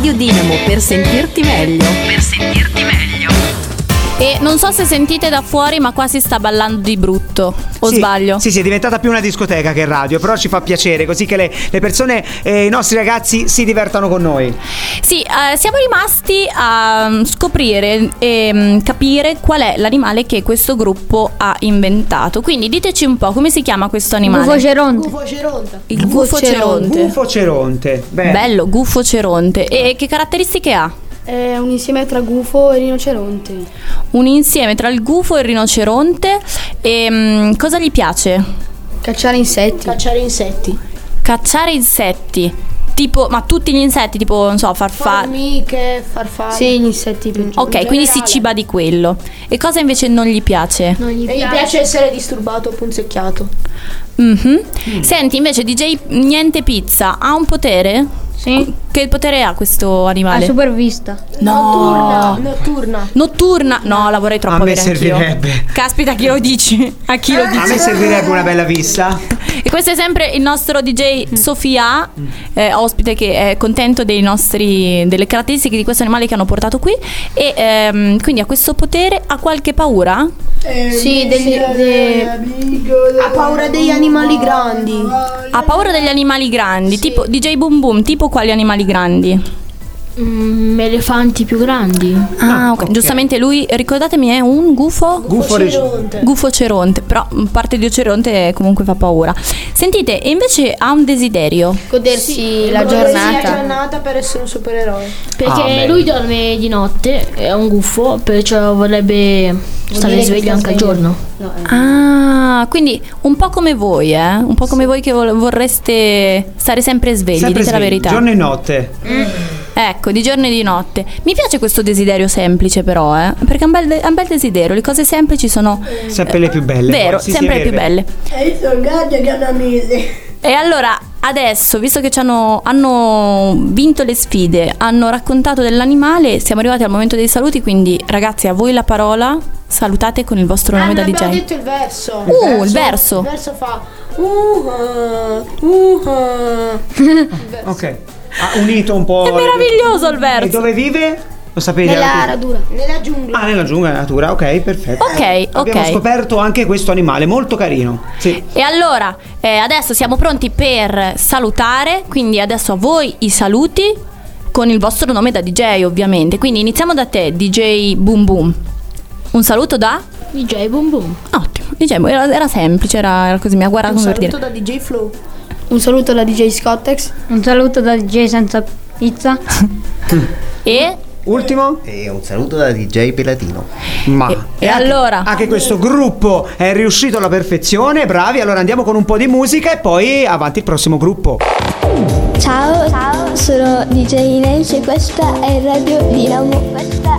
Radio Dinamo per sentirti meglio. E non so se sentite da fuori, ma qua si sta ballando di brutto. O sì, sbaglio? Sì, è diventata più una discoteca che radio. Però ci fa piacere, così che le persone, i nostri ragazzi si divertano con noi. Sì, siamo rimasti a scoprire e capire qual è l'animale che questo gruppo ha inventato. Quindi diteci un po' come si chiama questo animale. Gufoceronte. Il gufoceronte. Gufoceronte. Bello, gufoceronte. E che caratteristiche ha? È un insieme tra gufo e rinoceronte. Un insieme tra il gufo e il rinoceronte. E cosa gli piace? Cacciare insetti. Cacciare insetti. Tipo, ma tutti gli insetti, tipo, non so, Formiche, farfalle. Sì, gli insetti più. Ok, quindi si ciba di quello. E cosa invece non gli piace? Gli piace essere disturbato o punzecchiato. Senti, invece DJ Niente Pizza ha un potere? Sì. Che potere ha questo animale? La supervista. No. Notturna. No, la vorrei troppo A me avere anch'io. servirebbe. Caspita, chi lo dici? A chi lo A me dici? servirebbe una bella vista. E questo è sempre il nostro DJ Sofia, ospite, che è contento delle caratteristiche di questo animale che hanno portato qui. E quindi ha questo potere. Ha qualche paura? Sì, ha paura degli animali grandi. Ha paura degli animali grandi, tipo DJ Boom Boom, tipo quali animali grandi? Elefanti più grandi. Ah, ok. Giustamente lui, ricordatemi, è un gufoceronte. Però parte di oceronte comunque fa paura. Sentite, e invece ha un desiderio. Godersi la giornata per essere un supereroe. Perché lui dorme di notte, è un gufo, perciò vorrebbe stare sveglio anche al giorno. Ah, quindi un po' come voi, un po' come voi che vorreste stare sempre svegli, Sempre dite la svegli, verità. giorno e notte. Ecco, di giorno e di notte. Mi piace questo desiderio semplice però, perché è un bel desiderio. Le cose semplici sono sempre le più belle. Vero, Sì, sempre sì, le più belle. E allora, adesso, visto che hanno vinto le sfide, hanno raccontato dell'animale, siamo arrivati al momento dei saluti, quindi ragazzi, a voi la parola. Salutate con il vostro nome da DJ. Abbiamo detto il verso. Il verso. Il verso fa Ok. Ha unito un po'. È meraviglioso il verso. E dove vive? Lo sapete? nella radura. Nella giungla. Ah, nella giungla, nella natura, ok, perfetto. Ok. Abbiamo scoperto anche questo animale, molto carino. Sì. E allora, adesso siamo pronti per salutare, quindi adesso a voi i saluti con il vostro nome da DJ, ovviamente. Quindi iniziamo da te, DJ Boom Boom. Un saluto da? DJ Boom Boom. Ottimo, DJ Boom, era semplice, era così, mi ha guardato come per dire. Un saluto da DJ Flow. Un saluto da DJ Scottex. Un saluto da DJ Senza Pizza. E? Ultimo? E un saluto da DJ Pelatino. E allora? Anche questo gruppo è riuscito alla perfezione, bravi. Allora andiamo con un po' di musica e poi avanti il prossimo gruppo. Ciao, sono DJ Ines e questa è Radio Dinamo.